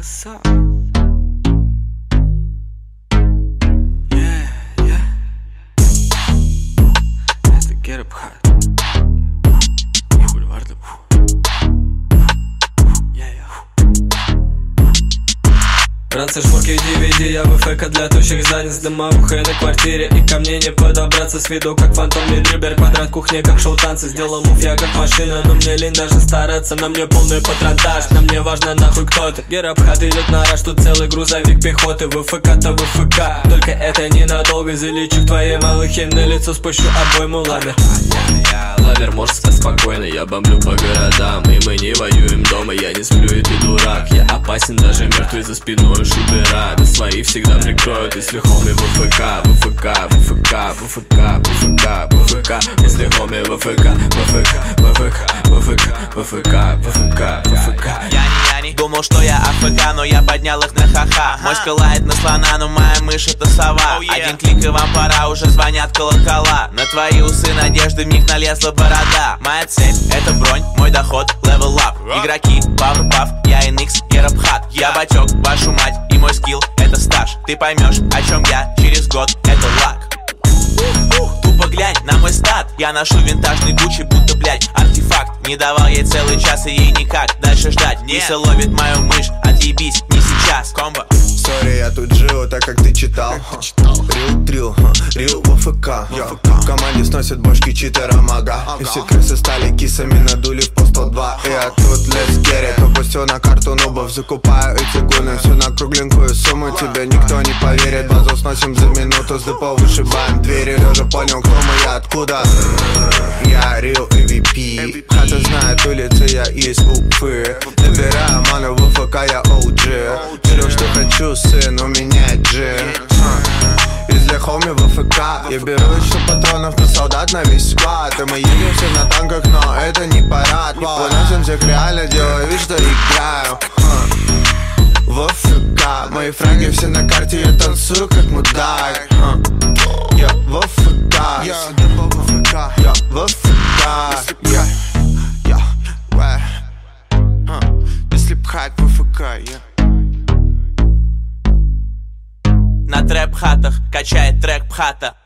what's up? Yeah, yeah. That's the get up hot. Бульварда. Ранцы, шмотки, DVD, я в ФК для тощих задниц. Дымовуха на квартире, и ко мне не подобраться. С виду как фантомный дрюбер, квадрат кухни, как шоу-танцы. Сделал мув я как машина, но мне лень даже стараться. На мне полный патронтаж, на мне важно нахуй кто ты. Герабхат идет на раш, тут целый грузовик пехоты. ВФК-то ВФК, только это ненадолго. Залечу в твоей малыхе, на лицо спущу обойму ламер. Лавер, может спать спокойно, я бомблю по городам. И мы не воюем дома, я не сплю, и ты дурак. Я опасен, даже мертвый за спиной шутера. Да свои всегда прикроют, если хоми ВФК. ВФК, ВФК, ВФК, ВФК, ВФК. Если хоми ВФК, ВФК, ВФК, ВФК, ВФК, ВФК, ВФК. Я не думал, что я АФК, но я поднял их на ха-ха. Мочка лает на слона, но моя мышь это сова. Один клик и вам пора, уже звонят колокола. На твои усы надежды в них налезла борода. Моя цель это бронь, мой доход level up. Игроки, Powerpuff, я NX, Герабхат. Я бачок, вашу мать, и мой скилл это стаж. Ты поймешь, о чем я через год, это лак. Тупо глянь на мой стат. Я ношу винтажный Гуччи, будто, блядь, артефакт. Не давал ей целый час, и ей никак дальше ждать. Лиса ловит мою мышь, отъебись, не сейчас. Комбо. Сори, я тут живу так, как ты читал. Рил, ВФК. В команде сносят бошки читера мага. И все крысы стали кисами, надули в по 102. И я тут let's get it. Попустил на карту нубов, закупаю эти гуны. Всю на кругленькую сумму, тебе никто не поверит. Базу сносим за минуту, с депо вышибаем двери. Лежа понял, кто мы, я откуда. Я Real MVP. Хата знает улицы, я из Уфы. Набираю ману в ВФК, я OG. Беру, что хочу, сын, у меня джин. Если хоми ВФК, я беру еще патронов на солдат, на весь склад. И мы едем все на танках, но это не парад. Выносим всех реально, делаю вид, что играю. ВФК, мои фраги все на карте, я танцую как мудак. Я ВФК, я ВФК, если пхать ВФК, На трэп-хатах качает трек Пхата.